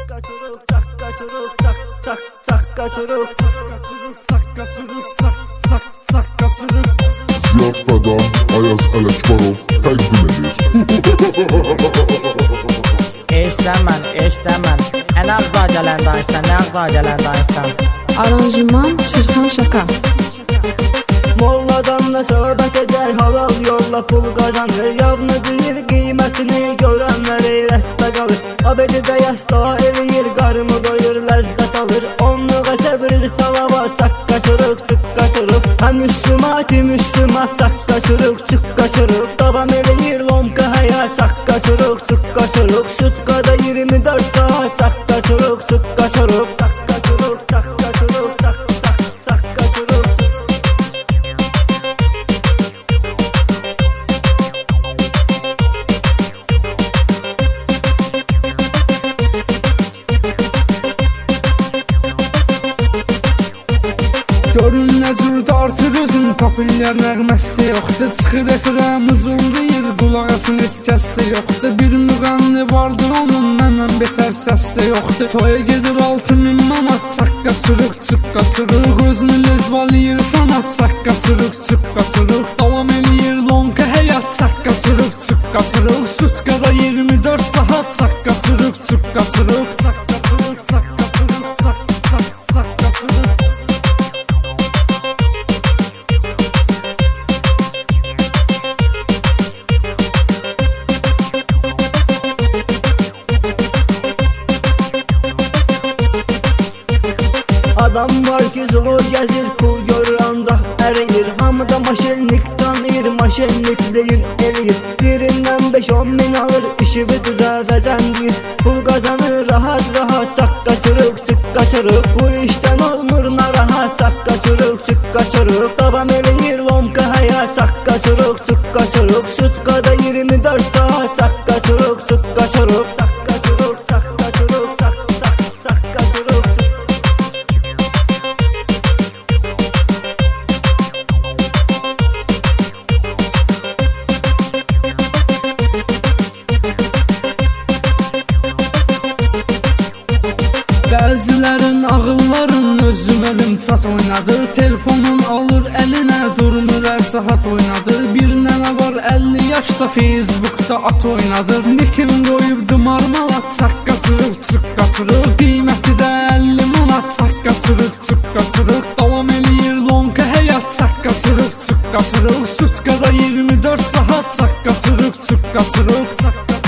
Ziyad Fəda, Ayaz Ələkbarov təqdim edir. Eşləmən, ən ağza gələn danışsan, nə ağza gələn danışsan. Aranjman Şirxan Şaka. Molladan da söhbət edər, halal yolla pul qazanır. Yavını bilir, qiymətini görənlər eyrətdə qalır. Abedidə yasta eləyir, qarımı doyur, ləzzət alır. Onluğa çevirir salavat, çaqqa çırıq, çıqqa çırıq. Həm müslümati, çaqqa çırıq, çıqqa çırıq. Davam eləyir lomka həyat, çaqqa çırıq, çıqqa çırıq. Sütkada 24 saat, çaqqa çırıq, çıqqa çırıq. Çaqqa çırıq, çaqqa çırıq, çaqqa çırıq. Görün nə zürdə artır özün, populyar nəğməsi yoxdur. Çıxır efirəm ızıldayır, qulaq asın heç kəssə yoxdur. Bir müğənni vardır onun, məndən betər səssə yoxdur. Toya gedir 6000 manat, çaqqa çırıq, çıqqa çırıq. Özünü lezvalayır fanat, çaqqa çırıq, çıqqa çırıq. Davam eləyir lonka həyat, çaqqa çırıq, çıqqa çırıq. Sutkada 24 saat, çaqqa çırıq, çıqqa çırıq. Çaqqa çırıq, çaqqa çırıq, çaqqa çırıq. Adam var ki zor gəzir, pul görür ancaq əriyir. Hamıda maşenlik tanıyır, maşenlikliyin eləyir. Birindən 5-10 min alır, işi bir düzəldəcən deyir. Pul qazanır rahat, çaqqa çırıq, çıqqa çırıq. Bu işdən olmur narahat, çaqqa çırıq, çıqqa çırıq. Davam eləyir lomka həyat, çaqqa çırıq, çıqqa çırıq. Sütkada 24 saat, çaqqa çırıq, çıqqa çırıq. Çaqqa çırıq, çaqqa çırıq, çaqqa çırıq. Bəzilərin ağılların özüm elim çat oynadır. Telefonun alır əlinə, durmur hər saat oynadır. Bir nənə var 50 yaşda Facebookda at oynadır. Nikin qoyubdu marmalat, çaqqa çırıq, çıqqa çırıq. Qiyməti də 50 manat, çaqqa çırıq, çıqqa çırıq. Davam eləyir lonka həyat, çaqqa çırıq, çıqqa çırıq. Sutkada 24 saat, çaqqa çırıq, çıqqa çırıq.